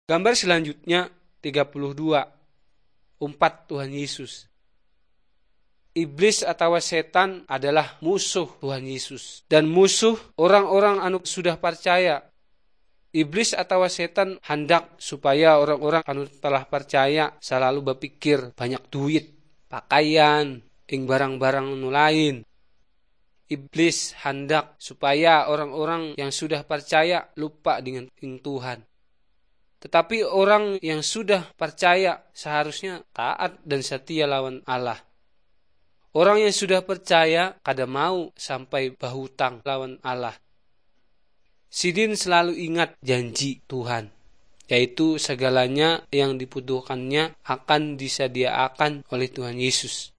Gambar selanjutnya 32. Umpat Tuhan Yesus. Iblis atau setan adalah musuh Tuhan Yesus dan musuh orang-orang anu sudah percaya. Iblis atau setan hendak supaya orang-orang anu telah percaya selalu berpikir banyak duit, pakaian, barang-barang anu lain. Iblis hendak supaya orang-orang yang sudah percaya lupa dengan Tuhan. Tetapi orang yang sudah percaya seharusnya taat dan setia lawan Allah. Orang yang sudah percaya kada mau sampai berhutang lawan Allah. Sidin selalu ingat janji Tuhan, yaitu segalanya yang dibutuhkannya akan disediakan oleh Tuhan Yesus.